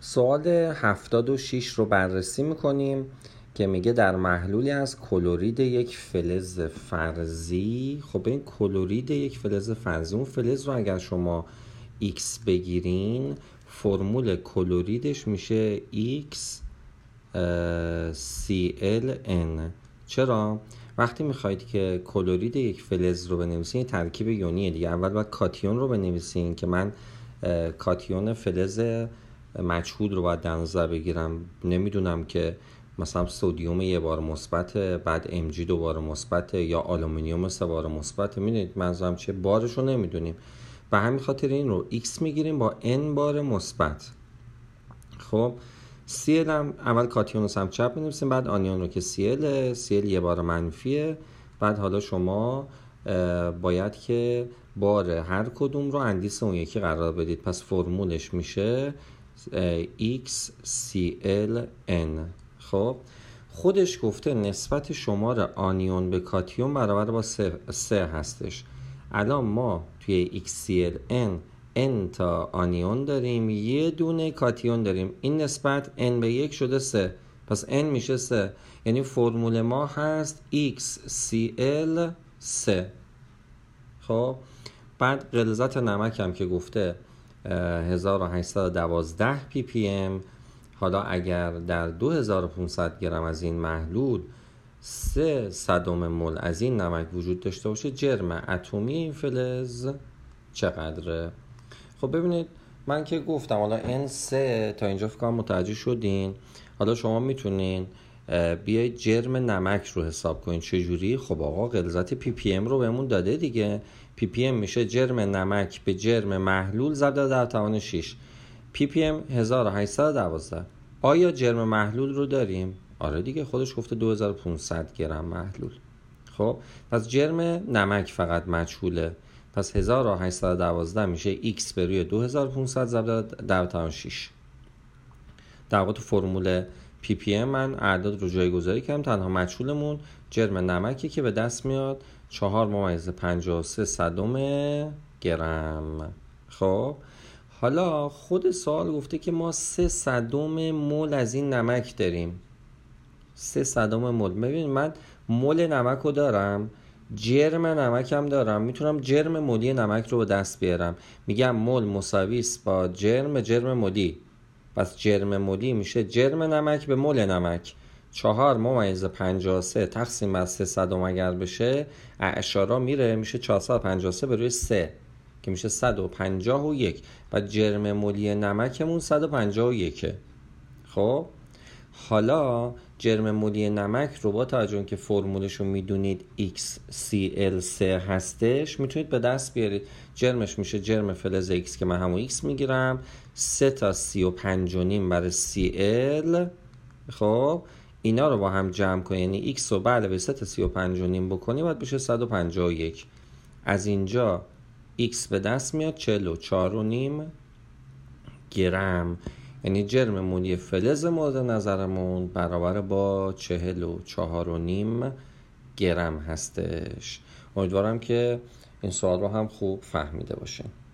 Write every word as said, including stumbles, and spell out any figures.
سوال هفتاد و شش رو بررسی میکنیم که میگه در محلولی از کلورید یک فلز فرضی. خب این کلورید یک فلز فرضی، اون فلز رو اگر شما X بگیرین فرمول کلوریدش میشه X سی ال ان. چرا؟ وقتی میخواید که کلورید یک فلز رو بنویسین ترکیب یونیه دیگه، اول باید کاتیون رو بنویسین که من کاتیون فلز مجهول رو باید در نظر بگیرم. نمیدونم که مثلا سدیم یه بار مثبت، بعد ام جی دو بار مثبت، یا آلومینیوم سه بار مثبت. میدونید منظورم چه؟ بارش رو نمیدونیم، به همین خاطر این رو X میگیریم با N بار مثبت. خب Cl هم اول کاتیون رو سمت چپ بنویسیم، بعد آنیون رو که Cl Cl یه بار منفیه. بعد حالا شما باید که بار هر کدوم رو اندیس اون یکی قرار بدید، پس فرمولش میشه X سی ال ان. خب خودش گفته نسبت شمار آنیون به کاتیون برابر با سه هستش. الان ما توی X سی ال ان N تا آنیون داریم، یه دونه کاتیون داریم، این نسبت N به یک شده سه، پس N میشه سه، یعنی فرمول ما هست X سی ال سه. خب بعد غلظت نمک هم که گفته هزار و هشتصد و دوازده پی پی ام. حالا اگر در دو هزار و پانصد گرم از این محلول سه صدم مول از این نمک وجود داشته باشه، جرم اتمی این فلز چقدره؟ خب ببینید من که گفتم حالا ان سه تا اینجا فکر کنم متوجه شدین. حالا شما میتونین بیاید جرم نمک رو حساب کنین. چجوری؟ خب آقا غلظت پی پی ام رو بهمون داده دیگه. پی پی ام میشه جرم نمک به جرم محلول ضرب در توان شش. پی پی ام هزار و هشتصد و دوازده. آیا جرم محلول رو داریم؟ آره دیگه، خودش گفته دو هزار و پانصد گرم محلول. خب پس جرم نمک فقط مجهوله، پس هزار و هشتصد و دوازده میشه X به روی دو هزار و پانصد ضرب در توان شش. در واقع تو فرمول پی پی ام من اعداد رو جایگذاری کردم، تنها مجهولمون جرم نمکی که به دست میاد چهار ممیز پنجاه و سه صدم گرم. خب حالا خود سوال گفته که ما سه صدم مول از این نمک داریم. سه صدم مول. ببینید من مول نمک رو دارم، جرم نمک هم دارم، میتونم جرم مولی نمک رو به دست بیارم. میگم مول مساوی است با جرم جرم مولی، پس جرم مولی میشه جرم نمک به مول نمک. چهار ممیز پنجاه و سه تقسیم بر سه صدم اگر بشه اعشارا میره، میشه چهارصد و پنجاه و سه به روی سه که میشه صد و پنجاه و یک و جرم مولی نمکمون صد و پنجاه و یک. خب حالا جرم مولی نمک رو با توجه که فرمولش رو میدونید X سی ال سه هستش میتونید به دست بیارید. جرمش میشه جرم فلز X که من همون X میگیرم، سه تا سی و پنج و نیم برای سی ال. خب اینا رو با هم جمع کنید، یعنی X رو بعد به سه تا سی و پنج و نیم بکنی باید بشه صد و پنجاه و یک. از اینجا X به دست میاد چهل و چهار و نیم گرم، یعنی جرم مولی فلز مورد نظرمون برابر با چهل و چهار و نیم گرم هستش. امیدوارم که این سوال رو هم خوب فهمیده باشین.